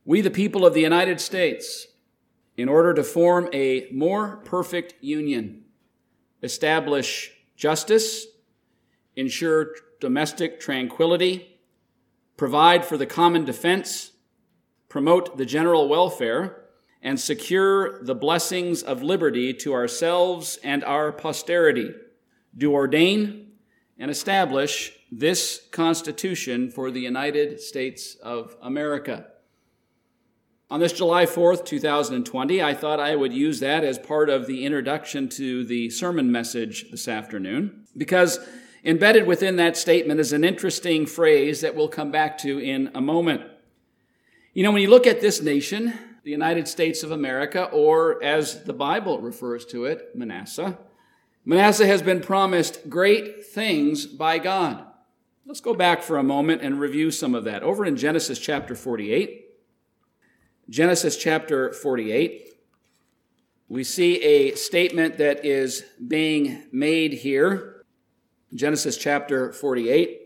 We, the people of the United States, in order to form a more perfect union, establish justice, ensure domestic tranquility, provide for the common defense, promote the general welfare, and secure the blessings of liberty to ourselves and our posterity, do ordain and establish this Constitution for the United States of America. On this July 4th, 2020, I thought I would use that as part of the introduction to the sermon message this afternoon, because embedded within that statement is an interesting phrase that we'll come back to in a moment. You know, when you look at this nation, the United States of America, or as the Bible refers to it, Manasseh, Manasseh has been promised great things by God. Let's go back for a moment and review some of that. Over in Genesis chapter 48, we see a statement that is being made here. Genesis chapter 48.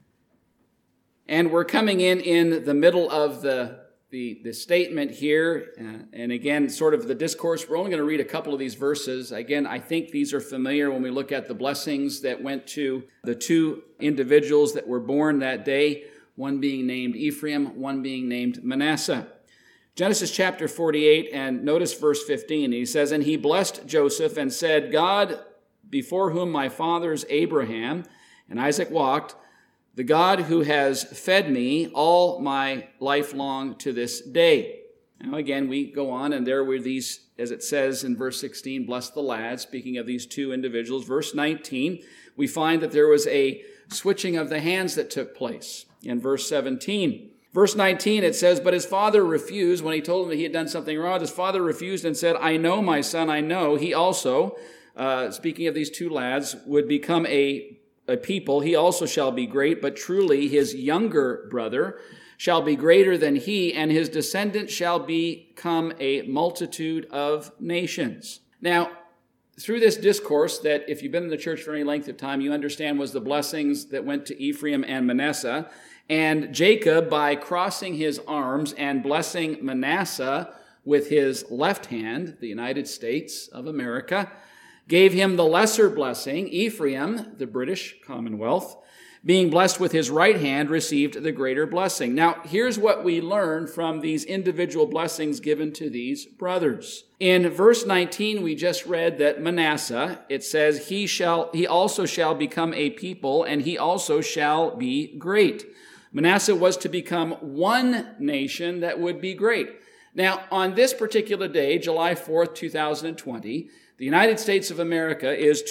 And we're coming in the middle of the statement here. And again, sort of the discourse. We're only going to read a couple of these verses. Again, I think these are familiar when we look at the blessings that went to the two individuals that were born that day, one being named Ephraim, one being named Manasseh. Genesis chapter 48, and notice verse 15. He says, "And he blessed Joseph and said, God, before whom my fathers Abraham and Isaac walked, the God who has fed me all my life long to this day." Now again, we go on, and there were these, as it says in verse 16, bless the lad, speaking of these two individuals. Verse 19, we find that there was a switching of the hands that took place. In verse 17, verse 19, it says, but his father refused. When he told him that he had done something wrong, his father refused and said, I know, my son, I know. He also, speaking of these two lads, would become a people. He also shall be great, but truly his younger brother shall be greater than he, and his descendants shall become a multitude of nations. Now, through this discourse that, if you've been in the church for any length of time, you understand was the blessings that went to Ephraim and Manasseh. And Jacob, by crossing his arms and blessing Manasseh with his left hand, the United States of America, gave him the lesser blessing. Ephraim, the British Commonwealth, being blessed with his right hand, received the greater blessing. Now, here's what we learn from these individual blessings given to these brothers. In verse 19, we just read that Manasseh, it says, he also shall become a people, and he also shall be great. Manasseh was to become one nation that would be great. Now, on this particular day, July 4th, 2020, the United States of America is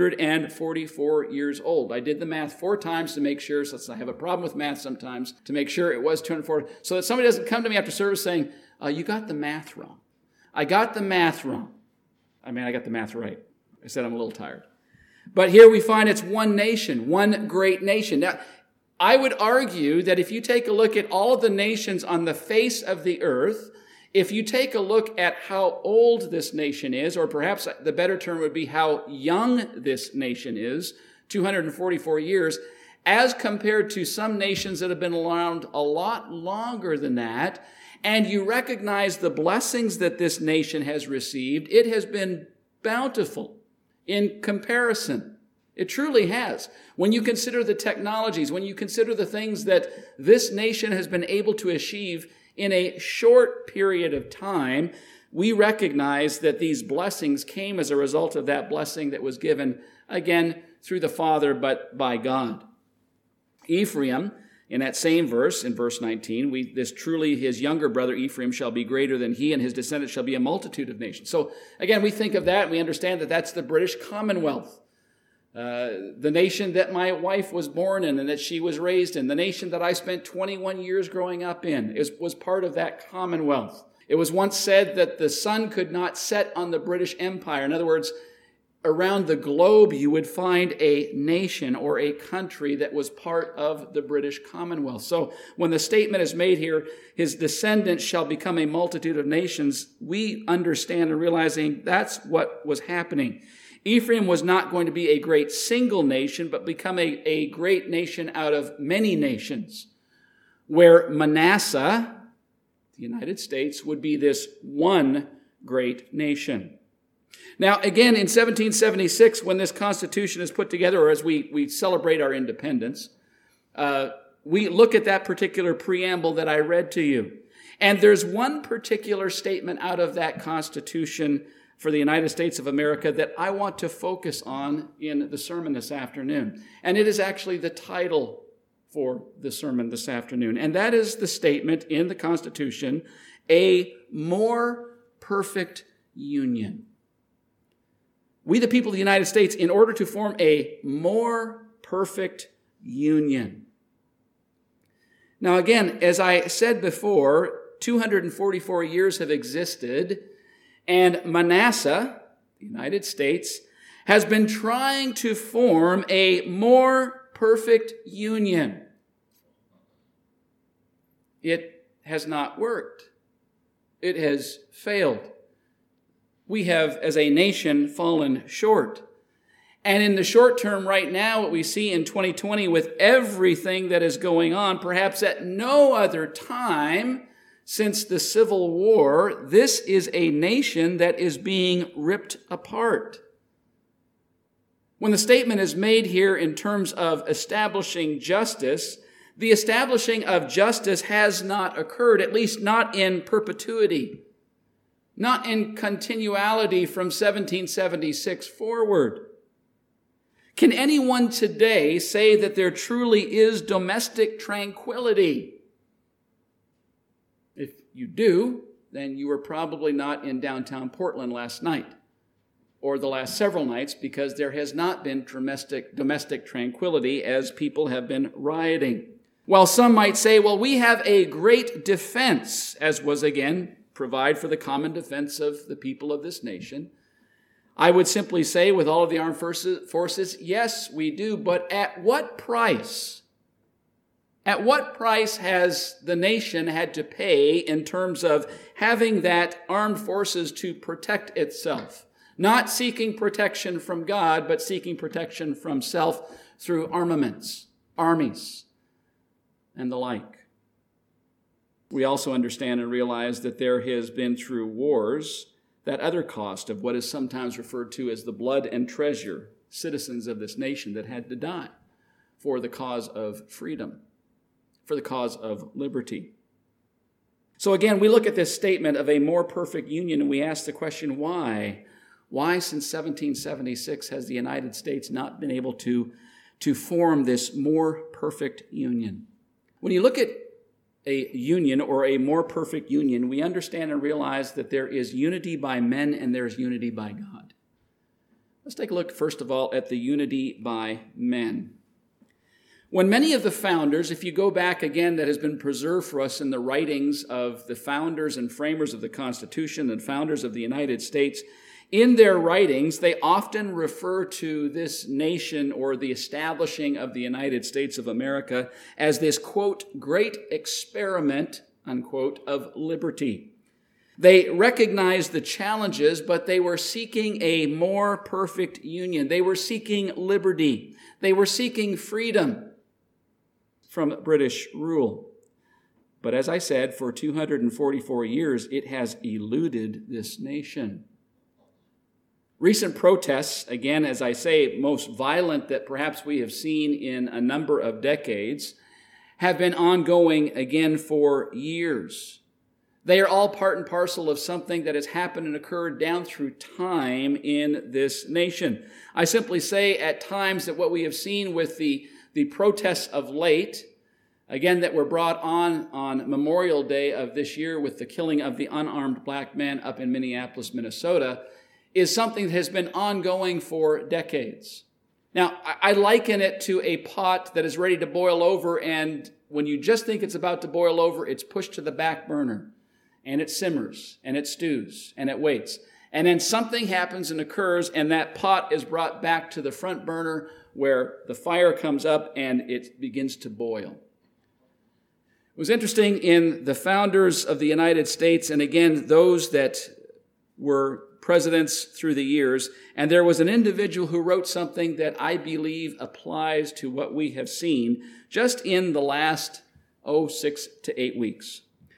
244 years old. I did the math 4 times to make sure, since I have a problem with math sometimes, to make sure it was 240, so that somebody doesn't come to me after service saying, you got the math wrong. I got the math wrong. I mean, I got the math right. I said I'm a little tired. But here we find it's one nation, one great nation. Now, I would argue that if you take a look at all of the nations on the face of the earth, if you take a look at how old this nation is, or perhaps the better term would be how young this nation is, 244 years, as compared to some nations that have been around a lot longer than that, and you recognize the blessings that this nation has received, it has been bountiful in comparison. It truly has. When you consider the technologies, when you consider the things that this nation has been able to achieve in a short period of time, we recognize that these blessings came as a result of that blessing that was given, again, through the Father, but by God. Ephraim, in that same verse, in verse 19, this truly his younger brother Ephraim shall be greater than he, and his descendants shall be a multitude of nations. So, again, we think of that, and we understand that that's the British Commonwealth. The nation that my wife was born in and that she was raised in, the nation that I spent 21 years growing up in, was part of that Commonwealth. It was once said that the sun could not set on the British Empire. In other words, around the globe you would find a nation or a country that was part of the British Commonwealth. So when the statement is made here, his descendants shall become a multitude of nations, we understand and realizing that's what was happening. Ephraim was not going to be a great single nation, but become a great nation out of many nations, where Manasseh the United States would be this one great nation. Now, again, in 1776, when this Constitution is put together, or as we celebrate our independence, we look at that particular preamble that I read to you. And there's one particular statement out of that Constitution for the United States of America that I want to focus on in the sermon this afternoon. And it is actually the title for the sermon this afternoon. And that is the statement in the Constitution, a more perfect union. We, the people of the United States, in order to form a more perfect union. Now again, as I said before, 244 years have existed, and Manasseh, the United States, has been trying to form a more perfect union. It has not worked. It has failed. We have, as a nation, fallen short. And in the short term right now, what we see in 2020 with everything that is going on, perhaps at no other time since the Civil War, this is a nation that is being ripped apart. When the statement is made here in terms of establishing justice, the establishing of justice has not occurred, at least not in perpetuity, not in continuality from 1776 forward. Can anyone today say that there truly is domestic tranquility? If you do, then you were probably not in downtown Portland last night or the last several nights, because there has not been domestic tranquility as people have been rioting. While some might say, well, we have a great defense, as was again provide for the common defense of the people of this nation, I would simply say with all of the armed forces, yes, we do, but at what price? At what price has the nation had to pay in terms of having that armed forces to protect itself? Not seeking protection from God, but seeking protection from self through armaments, armies, and the like. We also understand and realize that there has been through wars that other cost of what is sometimes referred to as the blood and treasure, citizens of this nation that had to die for the cause of freedom, for the cause of liberty. So again, we look at this statement of a more perfect union and we ask the question, why? Why since 1776 has the United States not been able to form this more perfect union? When you look at a union or a more perfect union, we understand and realize that there is unity by men and there is unity by God. Let's take a look, first of all, at the unity by men. When many of the founders, if you go back again, that has been preserved for us in the writings of the founders and framers of the Constitution and founders of the United States, in their writings, they often refer to this nation or the establishing of the United States of America as this, quote, great experiment, unquote, of liberty. They recognized the challenges, but they were seeking a more perfect union. They were seeking liberty. They were seeking freedom from British rule. But as I said, for 244 years, it has eluded this nation. Recent protests, again, as I say, most violent that perhaps we have seen in a number of decades, have been ongoing again for years. They are all part and parcel of something that has happened and occurred down through time in this nation. I simply say at times that what we have seen with the protests of late, again, that were brought on Memorial Day of this year with the killing of the unarmed black man up in Minneapolis, Minnesota, is something that has been ongoing for decades. Now, I liken it to a pot that is ready to boil over, and when you just think it's about to boil over, it's pushed to the back burner, and it simmers, and it stews, and it waits. And then something happens and occurs, and that pot is brought back to the front burner where the fire comes up and it begins to boil. It was interesting in the founders of the United States, and again, those that were presidents through the years, and there was an individual who wrote something that I believe applies to what we have seen just in the last 6 to 8 weeks.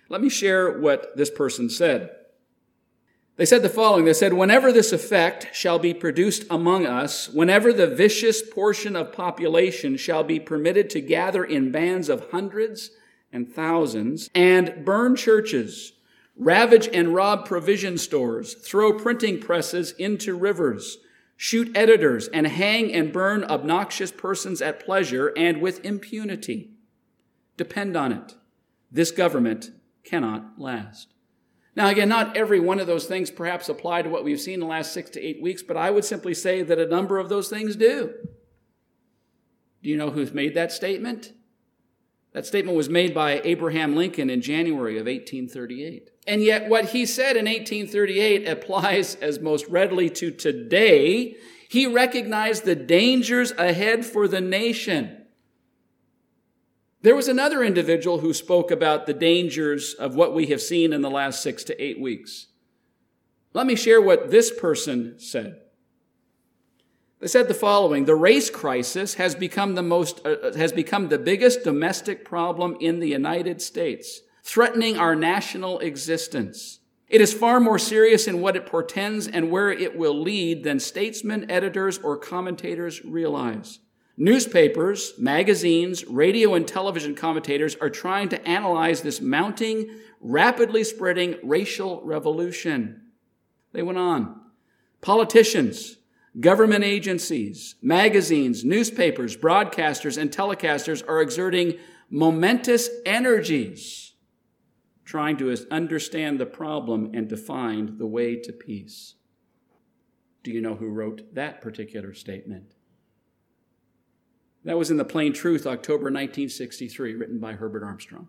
Let me share what this person said. They said the following. They said, whenever this effect shall be produced among us, whenever the vicious portion of population shall be permitted to gather in bands of hundreds and thousands, and burn churches, ravage and rob provision stores, throw printing presses into rivers, shoot editors, and hang and burn obnoxious persons at pleasure and with impunity, depend on it, this government cannot last. Now, again, not every one of those things perhaps apply to what we've seen in the last 6 to 8 weeks, but I would simply say that a number of those things do. Do you know who's made that statement? That statement was made by Abraham Lincoln in January of 1838. And yet what he said in 1838 applies as most readily to today. He recognized the dangers ahead for the nation. There was another individual who spoke about the dangers of what we have seen in the last 6 to 8 weeks. Let me share what this person said. They said the following: the race crisis has become the biggest domestic problem in the United States, threatening our national existence. It is far more serious in what it portends and where it will lead than statesmen, editors, or commentators realize. Newspapers, magazines, radio, and television commentators are trying to analyze this mounting, rapidly spreading racial revolution. They went on. Politicians, government agencies, magazines, newspapers, broadcasters, and telecasters are exerting momentous energies trying to understand the problem and to find the way to peace. Do you know who wrote that particular statement? That was in the Plain Truth, October 1963, written by Herbert Armstrong.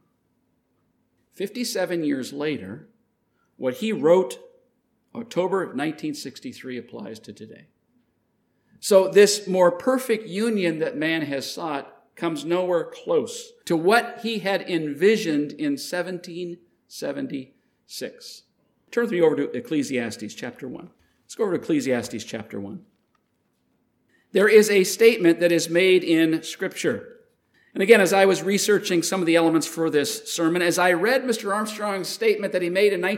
57 years later, what he wrote October 1963 applies to today. So this more perfect union that man has sought comes nowhere close to what he had envisioned in 1776. Turn with me over to Ecclesiastes chapter 1. Let's go over to Ecclesiastes chapter 1. There is a statement that is made in Scripture. And again, as I was researching some of the elements for this sermon, as I read Mr. Armstrong's statement that he made in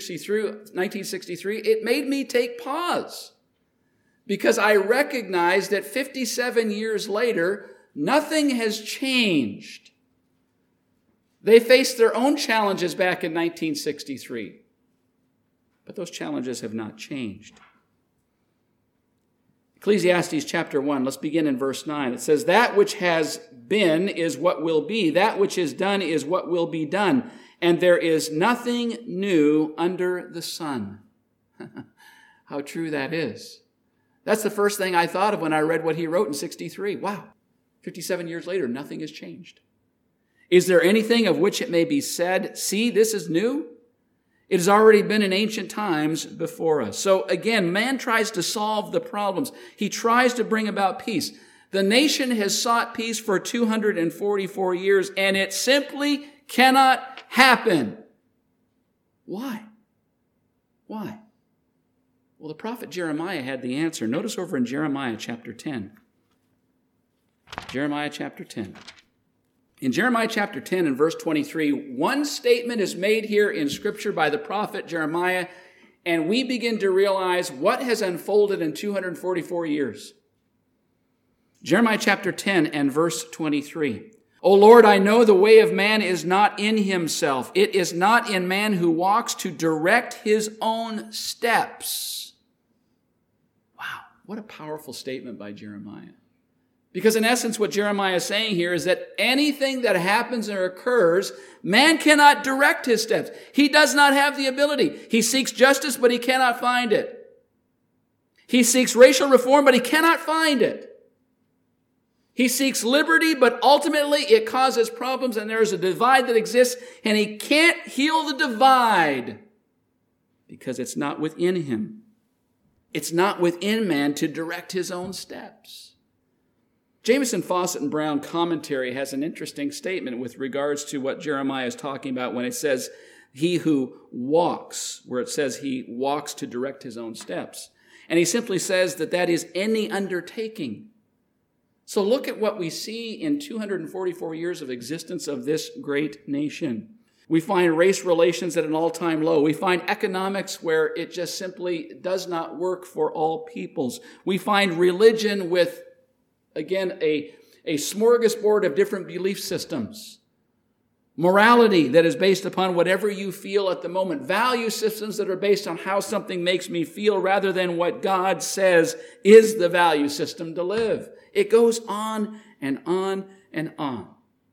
1963, it made me take pause. Because I recognized that 57 years later, nothing has changed. They faced their own challenges back in 1963. But those challenges have not changed. Ecclesiastes chapter 1, let's begin in verse 9. It says, that which has been is what will be. That which is done is what will be done. And there is nothing new under the sun. How true that is. That's the first thing I thought of when I read what he wrote in 63. Wow, 57 years later, nothing has changed. Is there anything of which it may be said, see, this is new? It has already been in ancient times before us. So again, man tries to solve the problems. He tries to bring about peace. The nation has sought peace for 244 years, and it simply cannot happen. Why? Why? Well, the prophet Jeremiah had the answer. Notice over in Jeremiah chapter 10. Jeremiah chapter 10. In Jeremiah chapter 10 and verse 23, one statement is made here in Scripture by the prophet Jeremiah, and we begin to realize what has unfolded in 244 years. Jeremiah chapter 10 and verse 23. O Lord, I know the way of man is not in himself. It is not in man who walks to direct his own steps. Wow, what a powerful statement by Jeremiah. Because in essence, what Jeremiah is saying here is that anything that happens or occurs, man cannot direct his steps. He does not have the ability. He seeks justice, but he cannot find it. He seeks racial reform, but he cannot find it. He seeks liberty, but ultimately it causes problems, and there is a divide that exists, and he can't heal the divide because it's not within him. It's not within man to direct his own steps. Jamieson, Fawcett, and Brown commentary has an interesting statement with regards to what Jeremiah is talking about when it says, he who walks, where it says he walks to direct his own steps. And he simply says that that is any undertaking. So look at what we see in 244 years of existence of this great nation. We find race relations at an all-time low. We find economics where it just simply does not work for all peoples. We find religion with, again, a smorgasbord of different belief systems. Morality that is based upon whatever you feel at the moment. Value systems that are based on how something makes me feel rather than what God says is the value system to live. It goes on and on and on.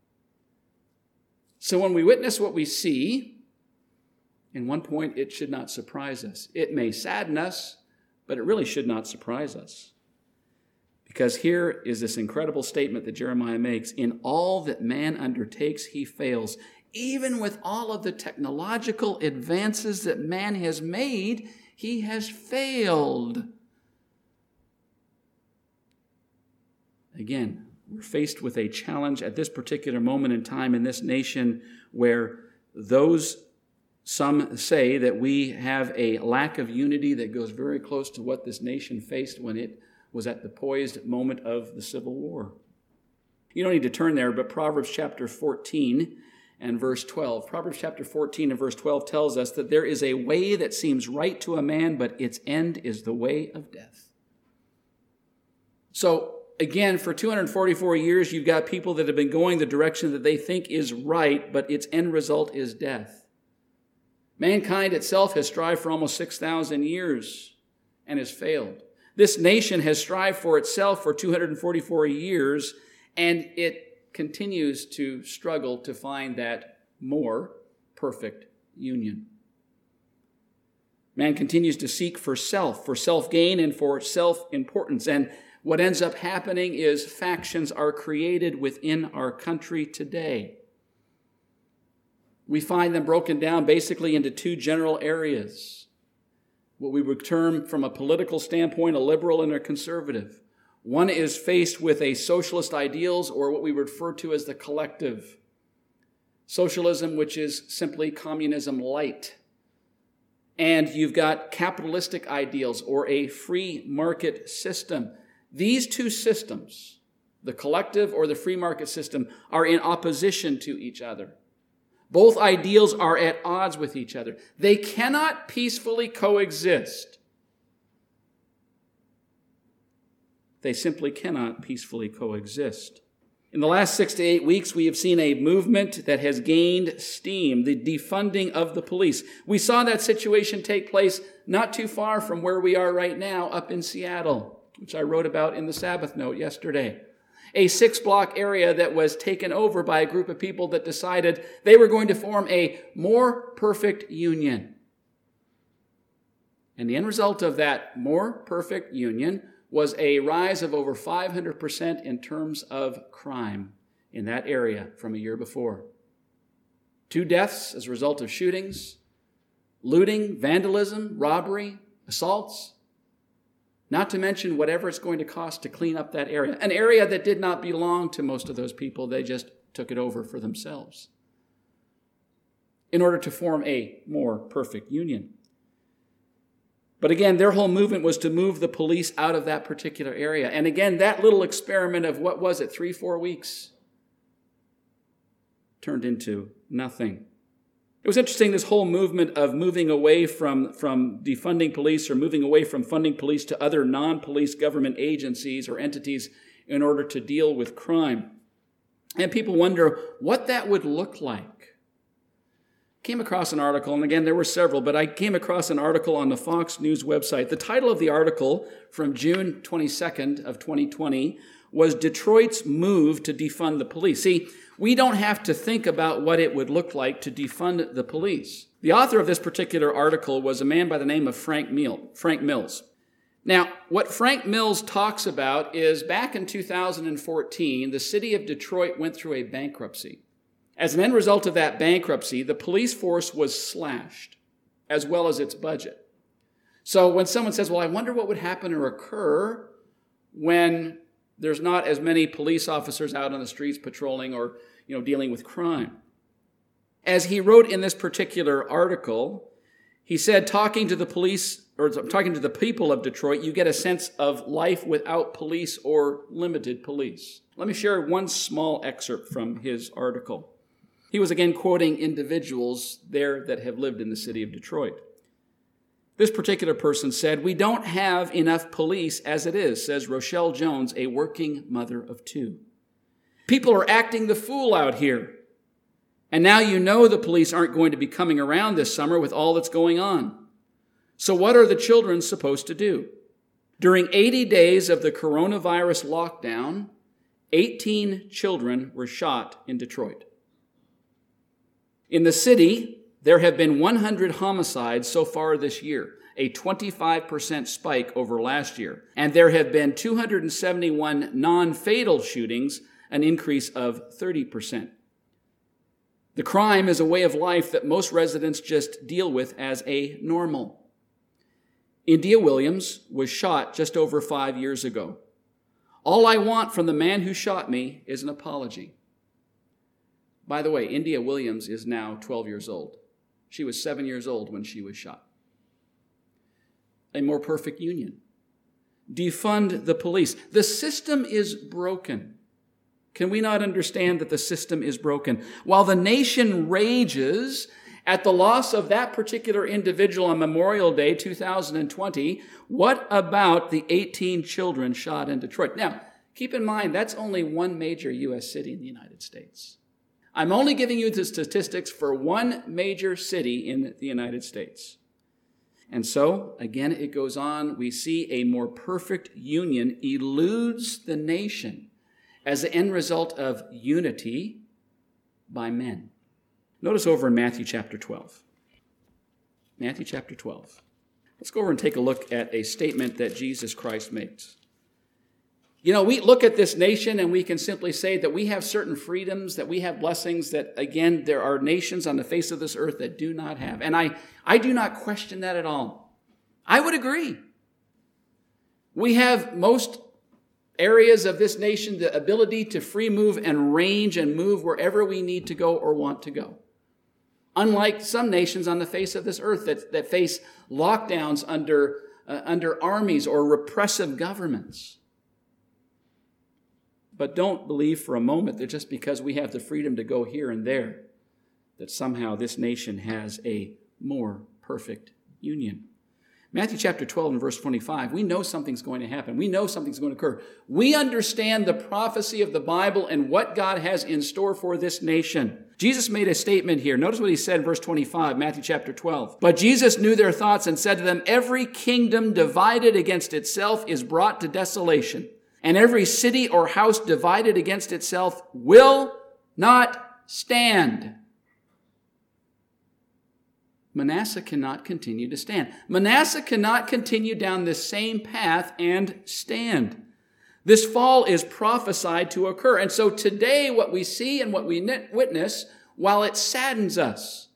So when we witness what we see, in one point it should not surprise us. It may sadden us, but it really should not surprise us. Because here is this incredible statement that Jeremiah makes. In all that man undertakes, he fails. Even with all of the technological advances that man has made, he has failed. Again, we're faced with a challenge at this particular moment in time in this nation where some say that we have a lack of unity that goes very close to what this nation faced when it was at the poised moment of the Civil War. You don't need to turn there, but Proverbs chapter 14 and verse 12. Proverbs chapter 14 and verse 12 tells us that there is a way that seems right to a man, but its end is the way of death. So, again, for 244 years, you've got people that have been going the direction that they think is right, but its end result is death. Mankind itself has strived for almost 6,000 years and has failed. This nation has strived for itself for 244 years, and it continues to struggle to find that more perfect union. Man continues to seek for self-gain, and for self-importance. And what ends up happening is factions are created within our country today. We find them broken down basically into two general areas. What we would term from a political standpoint, a liberal and a conservative. One is faced with a socialist ideals, or what we refer to as the collective. Socialism, which is simply communism light. And you've got capitalistic ideals, or a free market system. These two systems, the collective or the free market system, are in opposition to each other. Both ideals are at odds with each other. They cannot peacefully coexist. They simply cannot peacefully coexist. In the last 6 to 8 weeks, we have seen a movement that has gained steam, the defunding of the police. We saw that situation take place not too far from where we are right now up in Seattle, which I wrote about in the Sabbath note yesterday. A 6-block area that was taken over by a group of people that decided they were going to form a more perfect union. And the end result of that more perfect union was a rise of over 500% in terms of crime in that area from a year before. 2 deaths as a result of shootings, looting, vandalism, robbery, assaults. Not to mention whatever it's going to cost to clean up that area. An area that did not belong to most of those people. They just took it over for themselves in order to form a more perfect union. But again, their whole movement was to move the police out of that particular area. And again, that little experiment of 3-4 weeks turned into nothing. It was interesting, this whole movement of moving away from defunding police, or moving away from funding police to other non-police government agencies or entities in order to deal with crime. And people wonder what that would look like. Came across an article, and again, there were several, but I came across an article on the Fox News website. The title of the article from June 22nd of 2020 was Detroit's Move to Defund the Police. See, we don't have to think about what it would look like to defund the police. The author of this particular article was a man by the name of Frank Mills. Now, what Frank Mills talks about is back in 2014, the city of Detroit went through a bankruptcy. As an end result of that bankruptcy, the police force was slashed, as well as its budget. So when someone says, well, I wonder what would happen or occur when there's not as many police officers out on the streets patrolling or, dealing with crime. As he wrote in this particular article, he said, talking to the people of Detroit, you get a sense of life without police or limited police. Let me share one small excerpt from his article. He was again quoting individuals there that have lived in the city of Detroit. This particular person said, "We don't have enough police as it is," says Rochelle Jones, a working mother of 2. "People are acting the fool out here. And now you know the police aren't going to be coming around this summer with all that's going on. So what are the children supposed to do?" During 80 days of the coronavirus lockdown, 18 children were shot in Detroit. In the city, there have been 100 homicides so far this year, a 25% spike over last year. And there have been 271 non-fatal shootings, an increase of 30%. The crime is a way of life that most residents just deal with as a normal. India Williams was shot just over 5 years ago. All I want from the man who shot me is an apology. By the way, India Williams is now 12 years old. She was 7 years old when she was shot. A more perfect union. Defund the police. The system is broken. Can we not understand that the system is broken? While the nation rages at the loss of that particular individual on Memorial Day 2020, what about the 18 children shot in Detroit? Now, keep in mind, that's only one major U.S. city in the United States. I'm only giving you the statistics for one major city in the United States. And so, again, it goes on. We see a more perfect union eludes the nation as the end result of unity by men. Notice over in Matthew chapter 12. Matthew chapter 12. Let's go over and take a look at a statement that Jesus Christ makes. You know, we look at this nation and we can simply say that we have certain freedoms, that we have blessings that, again, there are nations on the face of this earth that do not have. And I do not question that at all. I would agree. We have most areas of this nation the ability to free move and range and move wherever we need to go or want to go. Unlike some nations on the face of this earth that face lockdowns under armies or repressive governments. But don't believe for a moment that just because we have the freedom to go here and there, that somehow this nation has a more perfect union. Matthew chapter 12 and verse 25, we know something's going to happen. We know something's going to occur. We understand the prophecy of the Bible and what God has in store for this nation. Jesus made a statement here. Notice what he said in verse 25, Matthew chapter 12. "But Jesus knew their thoughts and said to them, 'Every kingdom divided against itself is brought to desolation, and every city or house divided against itself will not stand.'" Manasseh cannot continue to stand. Manasseh cannot continue down this same path and stand. This fall is prophesied to occur. And so today what we see and what we witness, while it saddens us,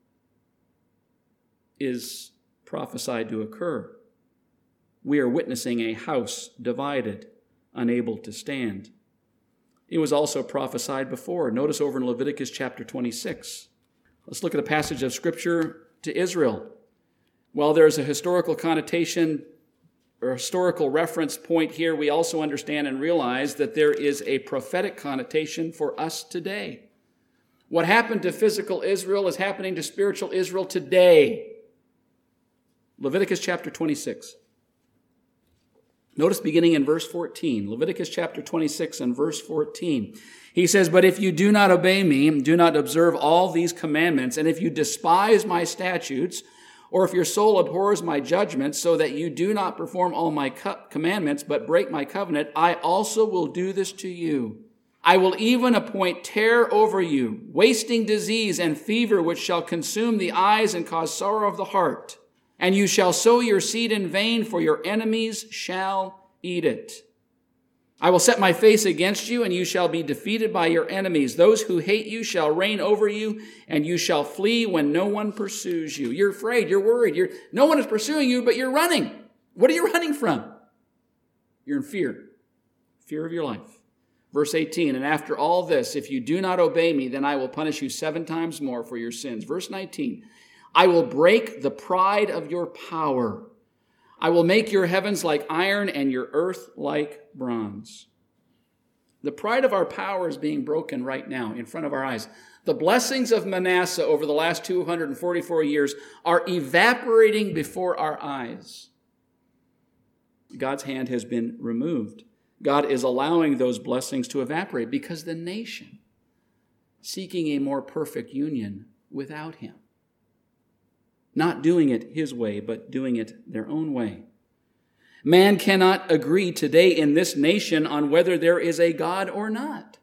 is prophesied to occur. We are witnessing a house divided, unable to stand. It was also prophesied before. Notice over in Leviticus chapter 26. Let's look at a passage of Scripture to Israel. While there's a historical connotation or historical reference point here, we also understand and realize that there is a prophetic connotation for us today. What happened to physical Israel is happening to spiritual Israel today. Leviticus chapter 26. Notice beginning in verse 14, Leviticus chapter 26 and verse 14. He says, "But if you do not obey me, do not observe all these commandments, and if you despise my statutes, or if your soul abhors my judgments, so that you do not perform all my commandments, but break my covenant, I also will do this to you. I will even appoint terror over you, wasting disease and fever, which shall consume the eyes and cause sorrow of the heart. And you shall sow your seed in vain, for your enemies shall eat it. I will set my face against you, and you shall be defeated by your enemies. Those who hate you shall reign over you, and you shall flee when no one pursues you." You're afraid, you're worried, no one is pursuing you, but you're running. What are you running from? You're in fear of your life. Verse 18, "And after all this, if you do not obey me, then I will punish you 7 times more for your sins." Verse 19, "I will break the pride of your power. I will make your heavens like iron and your earth like bronze." The pride of our power is being broken right now in front of our eyes. The blessings of Manasseh over the last 244 years are evaporating before our eyes. God's hand has been removed. God is allowing those blessings to evaporate because the nation seeking a more perfect union without him. Not doing it his way, but doing it their own way. Man cannot agree today in this nation on whether there is a God or not.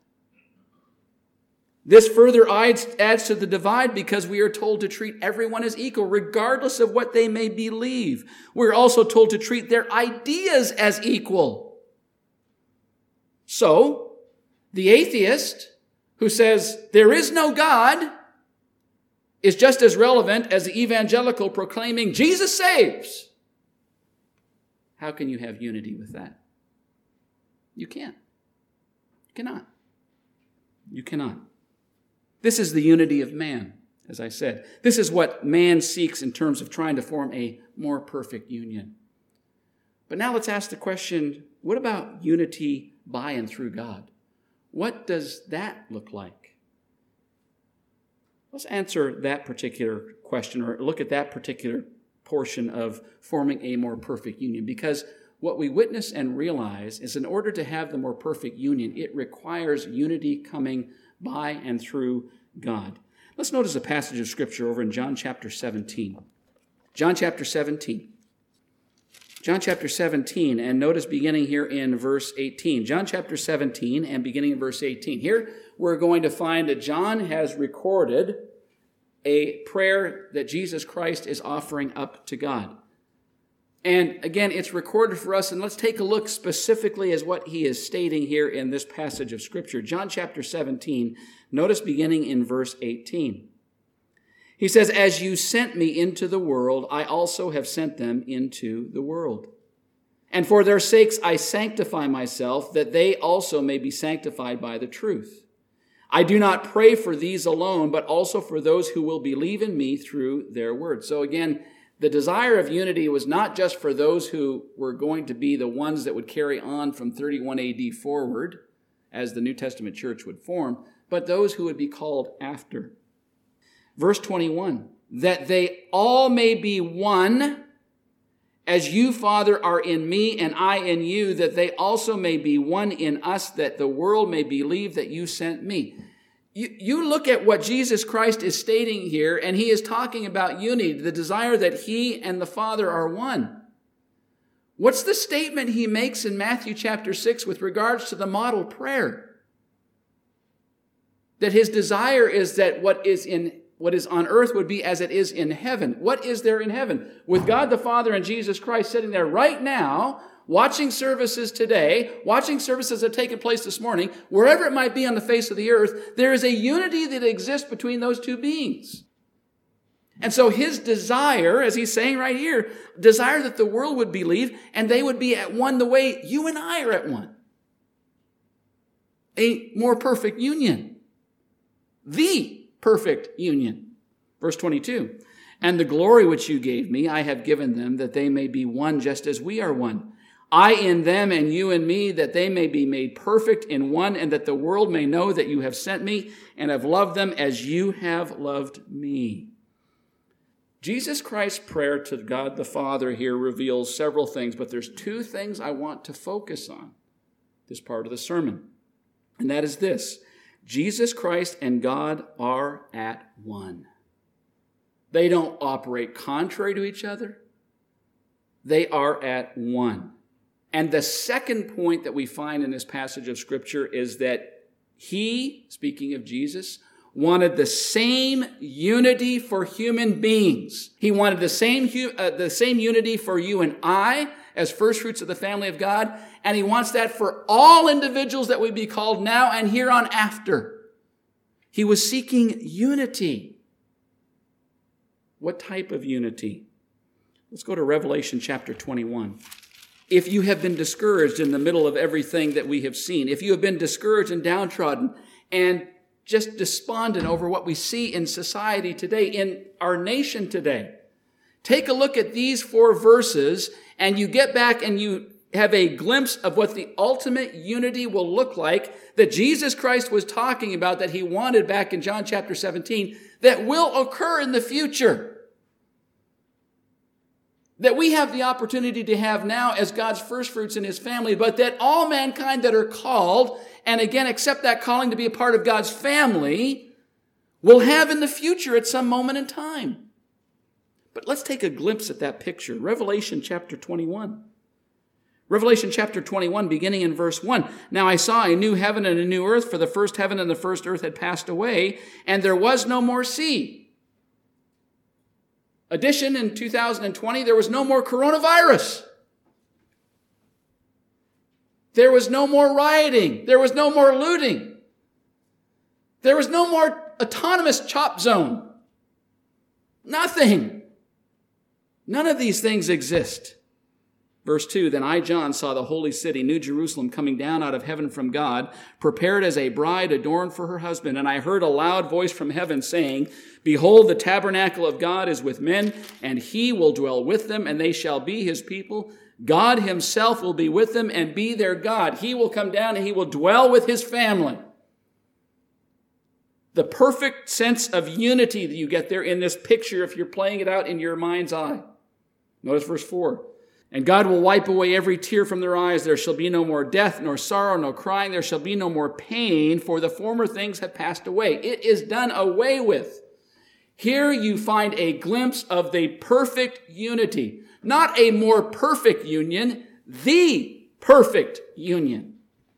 This further adds to the divide because we are told to treat everyone as equal, regardless of what they may believe. We're also told to treat their ideas as equal. So, the atheist who says there is no God is just as relevant as the evangelical proclaiming Jesus saves. How can you have unity with that? You can't. You cannot. You cannot. This is the unity of man, as I said. This is what man seeks in terms of trying to form a more perfect union. But now let's ask the question, what about unity by and through God? What does that look like? Let's answer that particular question or look at that particular portion of forming a more perfect union. Because what we witness and realize is in order to have the more perfect union, it requires unity coming by and through God. Let's notice a passage of Scripture over in John chapter 17. John chapter 17. John chapter 17, and notice beginning here in verse 18. John chapter 17 and beginning in verse 18. Here we're going to find that John has recorded a prayer that Jesus Christ is offering up to God. And again, it's recorded for us, and let's take a look specifically as what he is stating here in this passage of Scripture. John chapter 17, notice beginning in verse 18. He says, "As you sent me into the world, I also have sent them into the world. And for their sakes I sanctify myself, that they also may be sanctified by the truth. I do not pray for these alone, but also for those who will believe in me through their word." So again, the desire of unity was not just for those who were going to be the ones that would carry on from 31 AD forward, as the New Testament church would form, but those who would be called after. Verse 21, "That they all may be one, as you, Father, are in me and I in you, that they also may be one in us, that the world may believe that you sent me." You look at what Jesus Christ is stating here, and he is talking about unity, the desire that he and the Father are one. What's the statement he makes in Matthew chapter 6 with regards to the model prayer? That his desire is that what is on earth would be as it is in heaven. What is there in heaven? With God the Father and Jesus Christ sitting there right now, watching services today, watching services that have taken place this morning, wherever it might be on the face of the earth, there is a unity that exists between those two beings. And so his desire, as he's saying right here, desire that the world would believe and they would be at one the way you and I are at one. A more perfect union. The perfect union. Verse 22, "And the glory which you gave me, I have given them, that they may be one just as we are one. I in them and you in me, that they may be made perfect in one, and that the world may know that you have sent me and have loved them as you have loved me." Jesus Christ's prayer to God the Father here reveals several things, but there's two things I want to focus on this part of the sermon. And that is this: Jesus Christ and God are at one. They don't operate contrary to each other. They are at one. And the second point that we find in this passage of Scripture is that he, speaking of Jesus, wanted the same unity for human beings. He wanted the same unity for you and I as first fruits of the family of God, and he wants that for all individuals that would be called now and here on after. He was seeking unity. What type of unity? Let's go to Revelation chapter 21. If you have been discouraged in the middle of everything that we have seen, if you have been discouraged and downtrodden and just despondent over what we see in society today, in our nation today, take a look at these 4 verses and you get back and you have a glimpse of what the ultimate unity will look like that Jesus Christ was talking about, that he wanted back in John chapter 17, that will occur in the future. That we have the opportunity to have now as God's first fruits in his family, but that all mankind that are called, and again accept that calling to be a part of God's family, will have in the future at some moment in time. But let's take a glimpse at that picture. Revelation chapter 21. Revelation chapter 21, beginning in verse 1. Now I saw a new heaven and a new earth, for the first heaven and the first earth had passed away, and there was no more sea. Addition, in 2020, there was no more coronavirus. There was no more rioting. There was no more looting. There was no more autonomous chop zone. Nothing. None of these things exist. Verse 2, then I, John, saw the holy city, New Jerusalem, coming down out of heaven from God, prepared as a bride adorned for her husband. And I heard a loud voice from heaven saying, behold, the tabernacle of God is with men, and he will dwell with them, and they shall be his people. God himself will be with them and be their God. He will come down and he will dwell with his family. The perfect sense of unity that you get there in this picture if you're playing it out in your mind's eye. Notice verse 4. And God will wipe away every tear from their eyes. There shall be no more death, nor sorrow, nor crying. There shall be no more pain, for the former things have passed away. It is done away with. Here you find a glimpse of the perfect unity. Not a more perfect union, the perfect union.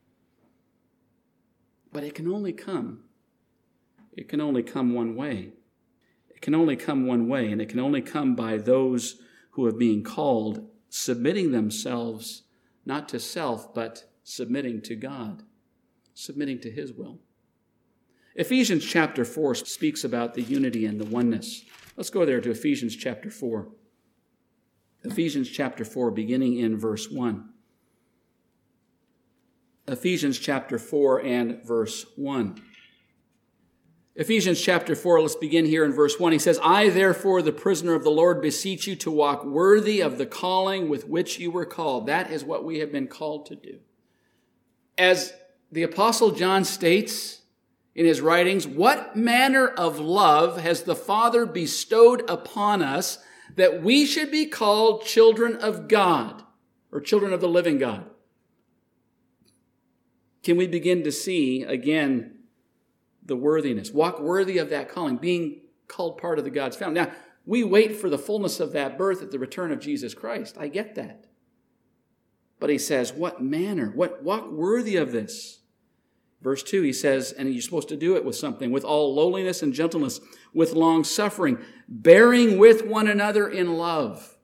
But it can only come one way. It can only come one way, and it can only come by those who are being called, submitting themselves not to self, but submitting to God, submitting to his will. Ephesians chapter 4 speaks about the unity and the oneness. Let's go there to Ephesians chapter 4. Ephesians chapter 4, beginning in verse 1. Ephesians chapter 4 and verse 1. Ephesians chapter 4, let's begin here in verse 1. He says, I, therefore, the prisoner of the Lord, beseech you to walk worthy of the calling with which you were called. That is what we have been called to do. As the Apostle John states in his writings, what manner of love has the Father bestowed upon us that we should be called children of God, or children of the living God? Can we begin to see, again, the worthiness, walk worthy of that calling, being called part of the God's family. Now, we wait for the fullness of that birth at the return of Jesus Christ. I get that. But he says, what manner? Walk worthy of this. Verse 2, he says, and you're supposed to do it with something, with all lowliness and gentleness, with long suffering, bearing with one another in love.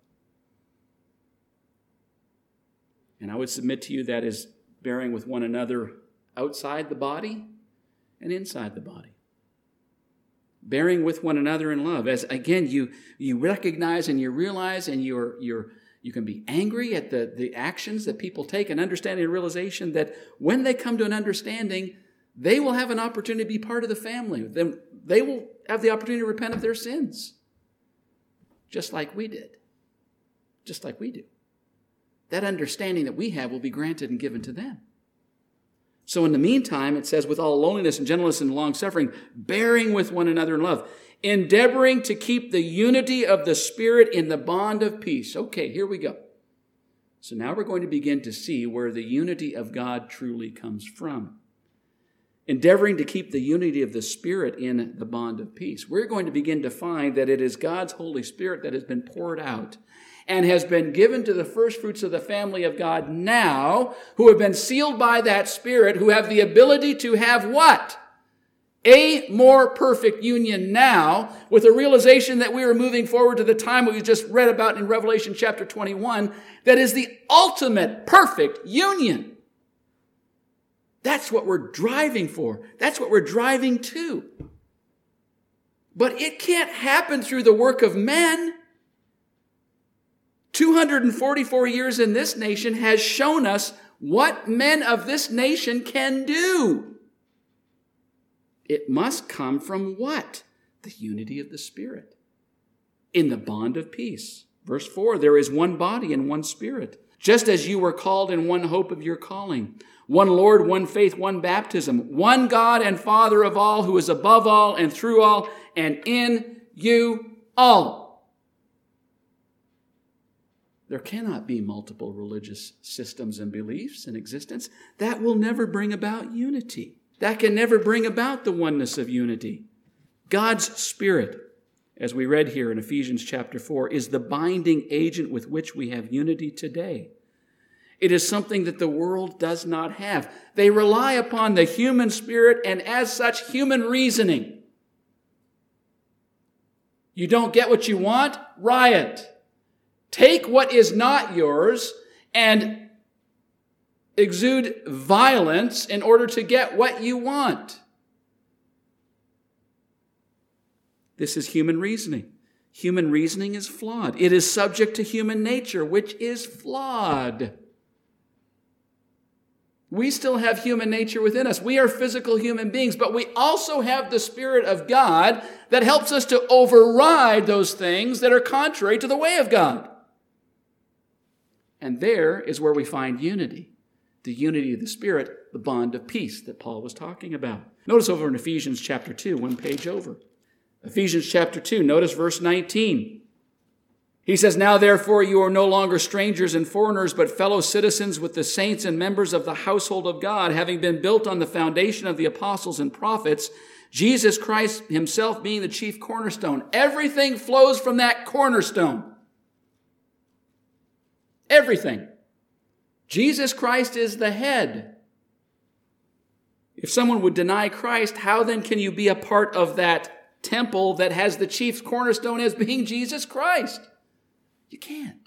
And I would submit to you that is bearing with one another outside the body and inside the body. Bearing with one another in love. As again, you recognize and you realize, and you can be angry at the actions that people take, and understanding and realization that when they come to an understanding, they will have an opportunity to be part of the family. Then they will have the opportunity to repent of their sins. Just like we did. Just like we do. That understanding that we have will be granted and given to them. So in the meantime, it says, with all lowliness and gentleness and long-suffering, bearing with one another in love, endeavoring to keep the unity of the Spirit in the bond of peace. Okay, here we go. So now we're going to begin to see where the unity of God truly comes from. Endeavoring to keep the unity of the Spirit in the bond of peace. We're going to begin to find that it is God's Holy Spirit that has been poured out and has been given to the first fruits of the family of God now, who have been sealed by that Spirit, who have the ability to have what? A more perfect union now, with a realization that we are moving forward to the time we just read about in Revelation chapter 21, that is the ultimate perfect union. That's what we're driving for. That's what we're driving to. But it can't happen through the work of men. 244 years in this nation has shown us what men of this nation can do. It must come from what? The unity of the Spirit in the bond of peace. Verse 4, there is one body and one Spirit, just as you were called in one hope of your calling. One Lord, one faith, one baptism, one God and Father of all, who is above all and through all and in you all. There cannot be multiple religious systems and beliefs in existence. That will never bring about unity. That can never bring about the oneness of unity. God's Spirit, as we read here in Ephesians chapter 4, is the binding agent with which we have unity today. It is something that the world does not have. They rely upon the human spirit and as such human reasoning. You don't get what you want? Riot. Take what is not yours and exude violence in order to get what you want. This is human reasoning. Human reasoning is flawed. It is subject to human nature, which is flawed. We still have human nature within us. We are physical human beings, but we also have the Spirit of God that helps us to override those things that are contrary to the way of God. And there is where we find unity. The unity of the Spirit, the bond of peace that Paul was talking about. Notice over in Ephesians chapter 2, one page over. Ephesians chapter 2, notice verse 19. He says, now therefore you are no longer strangers and foreigners, but fellow citizens with the saints and members of the household of God, having been built on the foundation of the apostles and prophets, Jesus Christ himself being the chief cornerstone. Everything flows from that cornerstone. Everything. Jesus Christ is the head. If someone would deny Christ, how then can you be a part of that temple that has the chief cornerstone as being Jesus Christ? You can't.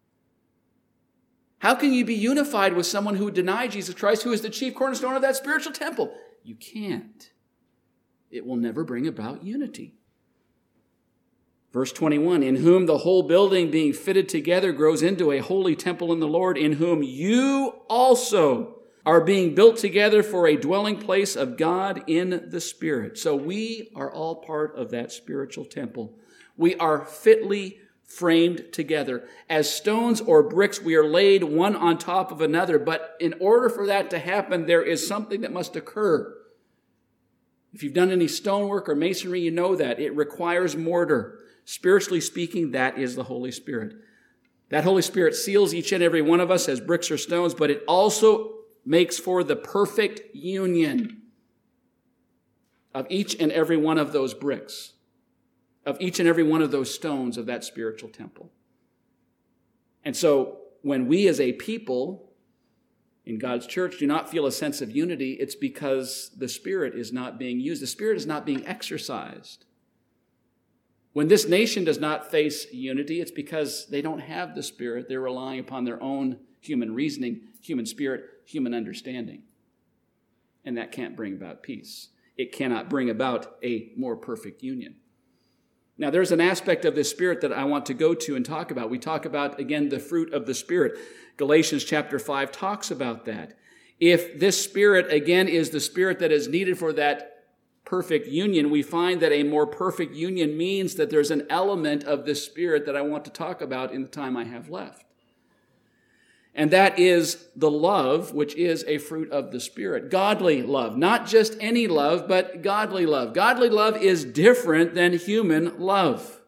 How can you be unified with someone who would deny Jesus Christ, who is the chief cornerstone of that spiritual temple? You can't. It will never bring about unity. Verse 21, in whom the whole building being fitted together grows into a holy temple in the Lord, in whom you also are being built together for a dwelling place of God in the Spirit. So we are all part of that spiritual temple. We are fitly framed together. As stones or bricks, we are laid one on top of another. But in order for that to happen, there is something that must occur. If you've done any stonework or masonry, you know that. It requires mortar. Spiritually speaking, that is the Holy Spirit. That Holy Spirit seals each and every one of us as bricks or stones, but it also makes for the perfect union of each and every one of those bricks, of each and every one of those stones of that spiritual temple. And so when we as a people in God's church do not feel a sense of unity, it's because the Spirit is not being used. The Spirit is not being exercised. When this nation does not face unity, it's because they don't have the Spirit. They're relying upon their own human reasoning, human spirit, human understanding. And that can't bring about peace. It cannot bring about a more perfect union. Now, there's an aspect of this Spirit that I want to go to and talk about. We talk about, again, the fruit of the Spirit. Galatians chapter 5 talks about that. If this Spirit, again, is the Spirit that is needed for that perfect union, we find that a more perfect union means that there's an element of this Spirit that I want to talk about in the time I have left. And that is the love, which is a fruit of the Spirit. Godly love. Not just any love, but godly love. Godly love is different than human love.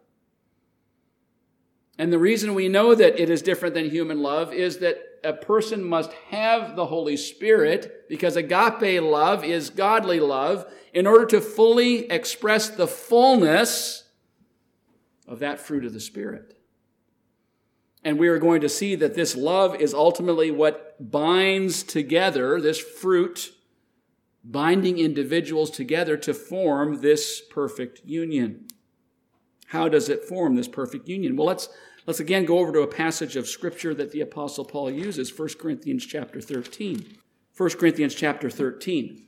And the reason we know that it is different than human love is that a person must have the Holy Spirit, because agape love is godly love, in order to fully express the fullness of that fruit of the Spirit. And we are going to see that this love is ultimately what binds together, this fruit, binding individuals together to form this perfect union. How does it form this perfect union? Well, let's again go over to a passage of Scripture that the Apostle Paul uses, 1 Corinthians chapter 13. 1 Corinthians chapter 13.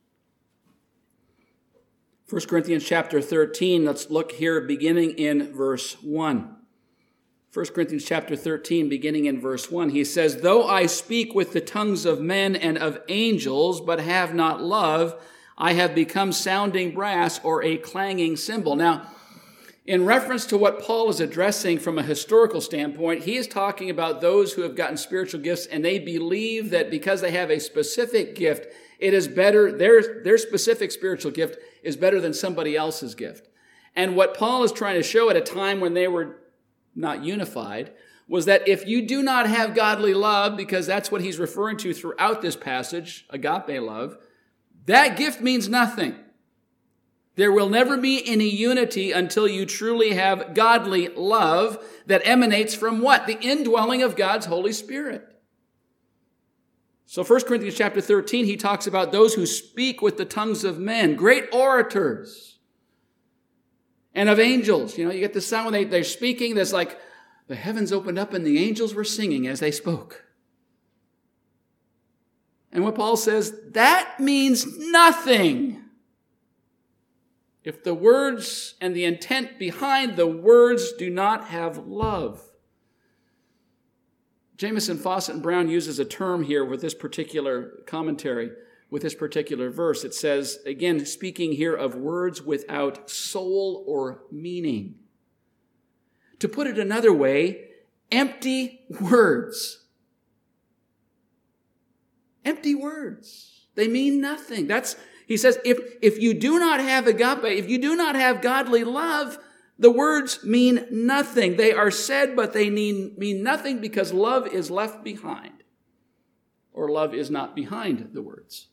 1 Corinthians chapter 13, let's look here beginning in verse 1. 1 Corinthians chapter 13, beginning in verse 1, he says, though I speak with the tongues of men and of angels, but have not love, I have become sounding brass or a clanging cymbal. Now, In reference to what Paul is addressing from a historical standpoint, he is talking about those who have gotten spiritual gifts and they believe that because they have a specific gift, it is better, their specific spiritual gift is better than somebody else's gift. And what Paul is trying to show at a time when they were not unified was that if you do not have godly love, because that's what he's referring to throughout this passage, agape love, that gift means nothing. There will never be any unity until you truly have godly love that emanates from what? The indwelling of God's Holy Spirit. So 1 Corinthians chapter 13, he talks about those who speak with the tongues of men, great orators, and of angels. You know, you get the sound when they're speaking, there's like the heavens opened up and the angels were singing as they spoke. And what Paul says, that means nothing if the words and the intent behind the words do not have love. Jamieson, Fawcett, and Brown uses a term here with this particular commentary, with this particular verse. It says, again, speaking here of words without soul or meaning. To put it another way, empty words. Empty words. They mean nothing. He says, if you do not have agape, if you do not have godly love, the words mean nothing. They are said, but they mean nothing because love is left behind. Or love is not behind the words.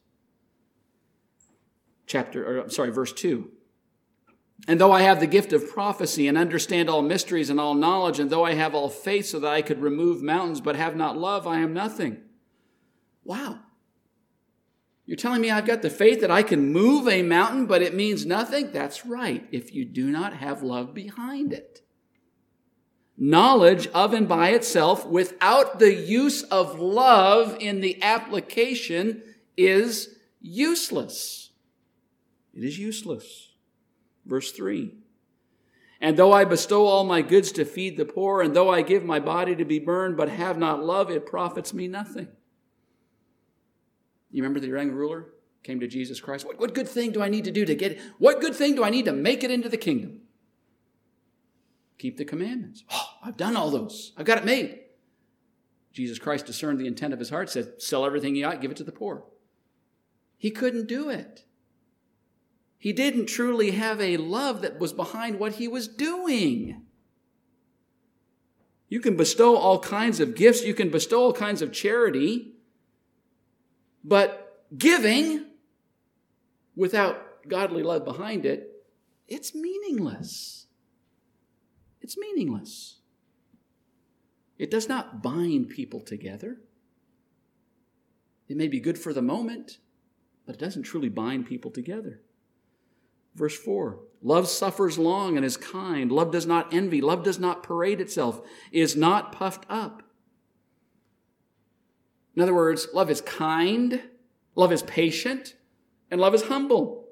Verse 2. And though I have the gift of prophecy and understand all mysteries and all knowledge, and though I have all faith so that I could remove mountains, but have not love, I am nothing. Wow. You're telling me I've got the faith that I can move a mountain, but it means nothing? That's right, if you do not have love behind it. Knowledge of and by itself, without the use of love in the application, is useless. It is useless. Verse 3. And though I bestow all my goods to feed the poor, and though I give my body to be burned, but have not love, it profits me nothing. You remember the young ruler came to Jesus Christ? What good thing do I need to do to get it? What good thing do I need to make it into the kingdom? Keep the commandments. Oh, I've done all those. I've got it made. Jesus Christ discerned the intent of his heart, said, sell everything you got, give it to the poor. He couldn't do it. He didn't truly have a love that was behind what he was doing. You can bestow all kinds of gifts. You can bestow all kinds of charity. But giving without godly love behind it, it's meaningless. It's meaningless. It does not bind people together. It may be good for the moment, but it doesn't truly bind people together. Verse 4, love suffers long and is kind. Love does not envy. Love does not parade itself, is not puffed up. In other words, love is kind, love is patient, and love is humble.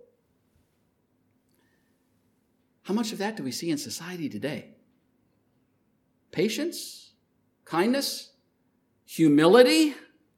How much of that do we see in society today? Patience, kindness, humility.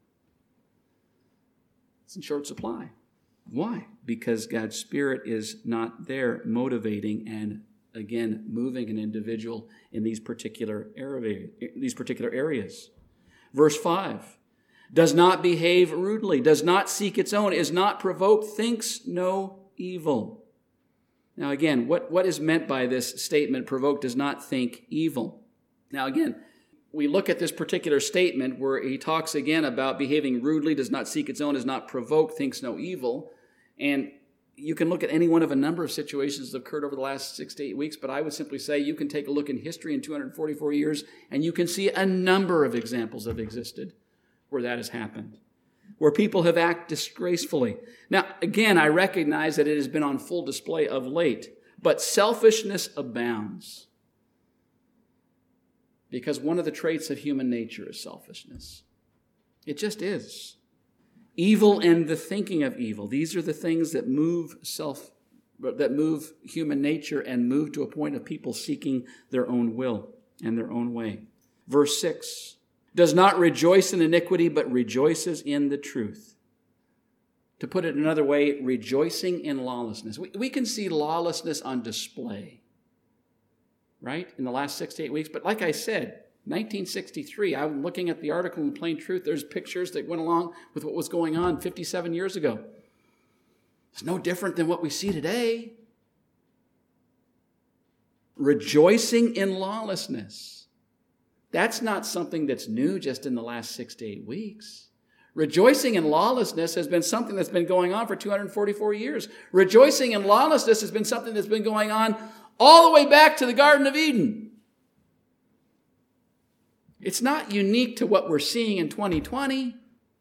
It's in short supply. Why? Because God's Spirit is not there motivating and, again, moving an individual in these particular areas. Verse 5. Does not behave rudely, does not seek its own, is not provoked, thinks no evil. Now again, what is meant by this statement, provoked does not think evil? Now again, we look at this particular statement where he talks again about behaving rudely, does not seek its own, is not provoked, thinks no evil. And you can look at any one of a number of situations that have occurred over the last 6 to 8 weeks, but I would simply say you can take a look in history in 244 years and you can see a number of examples that have existed where that has happened, where people have acted disgracefully. Now, again, I recognize that it has been on full display of late, but selfishness abounds because one of the traits of human nature is selfishness. It just is. Evil and the thinking of evil. These are the things that move human nature and move to a point of people seeking their own will and their own way. Verse 6. Does not rejoice in iniquity, but rejoices in the truth. To put it another way, rejoicing in lawlessness. We can see lawlessness on display right, in the last 6 to 8 weeks. But like I said, 1963, I'm looking at the article in Plain Truth. There's pictures that went along with what was going on 57 years ago. It's no different than what we see today. Rejoicing in lawlessness. That's not something that's new just in the last 6 to 8 weeks. Rejoicing in lawlessness has been something that's been going on for 244 years. Rejoicing in lawlessness has been something that's been going on all the way back to the Garden of Eden. It's not unique to what we're seeing in 2020,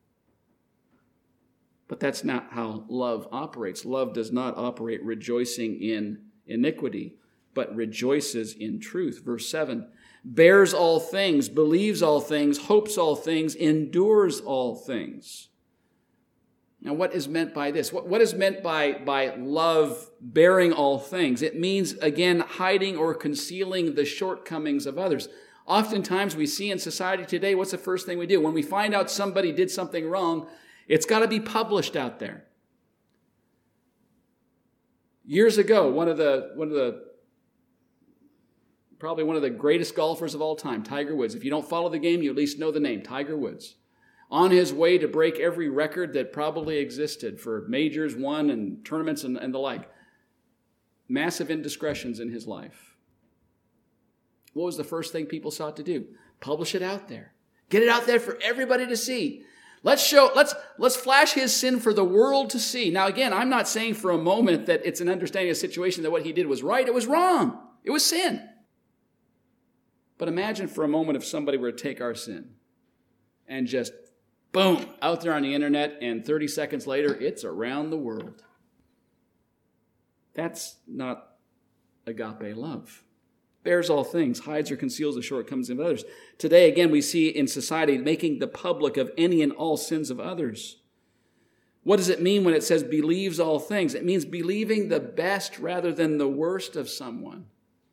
but that's not how love operates. Love does not operate rejoicing in iniquity, but rejoices in truth. Verse 7, bears all things, believes all things, hopes all things, endures all things. Now, what is meant by this? What is meant by love bearing all things? It means, again, hiding or concealing the shortcomings of others. Oftentimes we see in society today, what's the first thing we do? When we find out somebody did something wrong, it's got to be published out there. Years ago, probably one of the greatest golfers of all time, Tiger Woods. If you don't follow the game, you at least know the name, Tiger Woods. On his way to break every record that probably existed for majors won and tournaments and the like. Massive indiscretions in his life. What was the first thing people sought to do? Publish it out there. Get it out there for everybody to see. Let's flash his sin for the world to see. Now again, I'm not saying for a moment that it's an understanding of the situation that what he did was right. It was wrong. It was sin. But imagine for a moment if somebody were to take our sin and just, boom, out there on the internet, and 30 seconds later, it's around the world. That's not agape love. Bears all things, hides or conceals the shortcomings of others. Today, again, we see in society making the public of any and all sins of others. What does it mean when it says believes all things? It means believing the best rather than the worst of someone.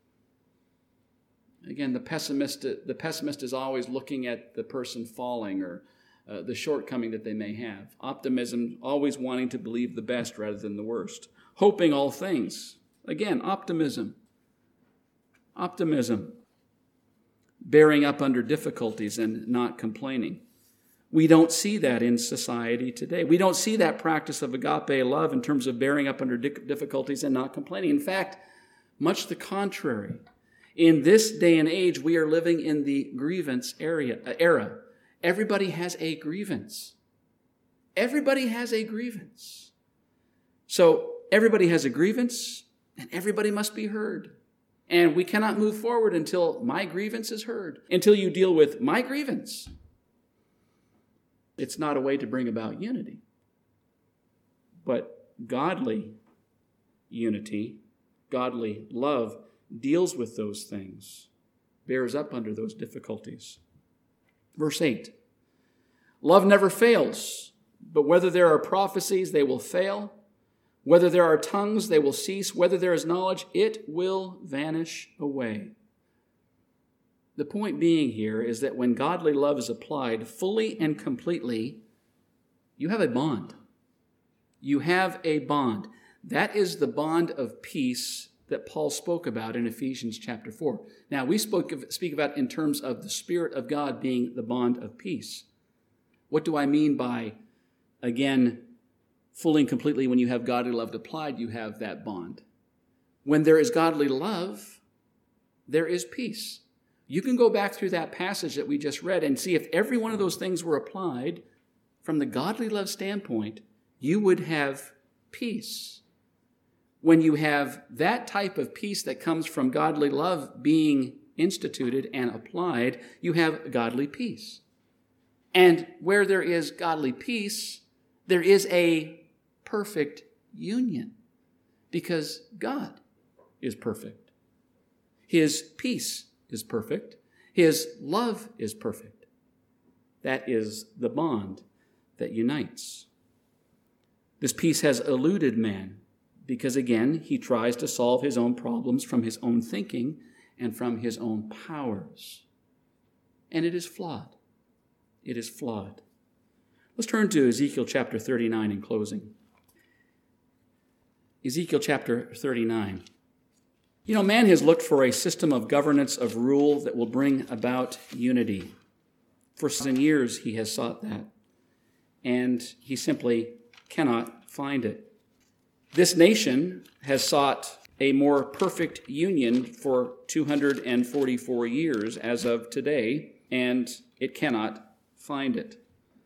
Again, the pessimist is always looking at the person falling or the shortcoming that they may have. Optimism, always wanting to believe the best rather than the worst. Hoping all things. Again, optimism. Optimism. Bearing up under difficulties and not complaining. We don't see that in society today. We don't see that practice of agape love in terms of bearing up under difficulties and not complaining. In fact, much the contrary. In this day and age, we are living in the grievance era. Everybody has a grievance. Everybody has a grievance. So everybody has a grievance, and everybody must be heard. And we cannot move forward until my grievance is heard, until you deal with my grievance. It's not a way to bring about unity. But godly unity, godly love, deals with those things, bears up under those difficulties. Verse 8, love never fails, but whether there are prophecies, they will fail. Whether there are tongues, they will cease. Whether there is knowledge, it will vanish away. The point being here is that when godly love is applied fully and completely, you have a bond. You have a bond. That is the bond of peace that Paul spoke about in Ephesians chapter 4. Now, we speak about in terms of the Spirit of God being the bond of peace. What do I mean by, again, fully and completely when you have godly love applied, you have that bond? When there is godly love, there is peace. You can go back through that passage that we just read and see if every one of those things were applied from the godly love standpoint, you would have peace. When you have that type of peace that comes from godly love being instituted and applied, you have godly peace. And where there is godly peace, there is a perfect union because God is perfect. His peace is perfect. His love is perfect. That is the bond that unites. This peace has eluded man because, again, he tries to solve his own problems from his own thinking and from his own powers. And it is flawed. It is flawed. Let's turn to Ezekiel chapter 39 in closing. Ezekiel chapter 39. You know, man has looked for a system of governance, of rule that will bring about unity. For 1,000 years he has sought that, and he simply cannot find it. This nation has sought a more perfect union for 244 years as of today, and it cannot find it.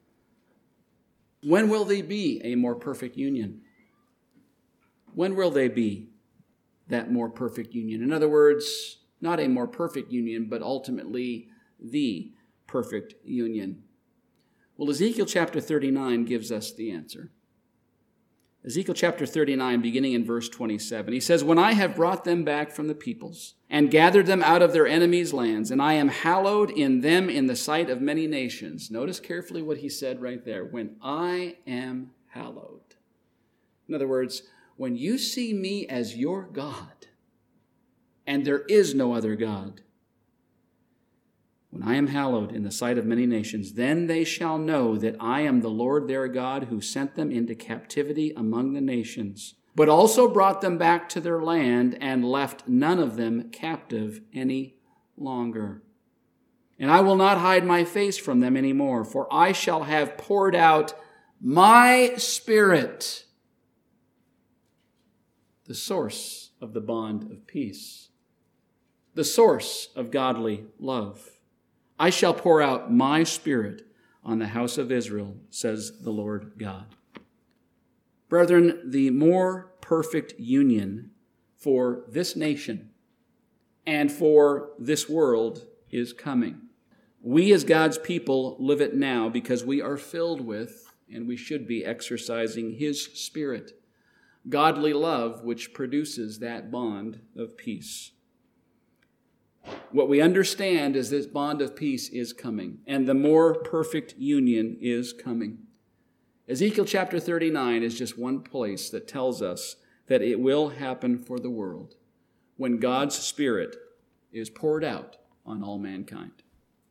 When will they be a more perfect union? When will they be that more perfect union? In other words, not a more perfect union, but ultimately the perfect union. Well, Ezekiel chapter 39 gives us the answer. Ezekiel chapter 39, beginning in verse 27, he says, "When I have brought them back from the peoples and gathered them out of their enemies' lands, and I am hallowed in them in the sight of many nations." Notice carefully what he said right there. When I am hallowed. In other words, when you see me as your God, and there is no other God, when I am hallowed in the sight of many nations, then they shall know that I am the Lord their God, who sent them into captivity among the nations, but also brought them back to their land and left none of them captive any longer. And I will not hide my face from them any more, for I shall have poured out my Spirit, the source of the bond of peace, the source of godly love. I shall pour out my Spirit on the house of Israel, says the Lord God. Brethren, the more perfect union for this nation and for this world is coming. We as God's people live it now because we are filled with, and we should be exercising, His Spirit, godly love, which produces that bond of peace. What we understand is this bond of peace is coming, and the more perfect union is coming. Ezekiel chapter 39 is just one place that tells us that it will happen for the world when God's Spirit is poured out on all mankind.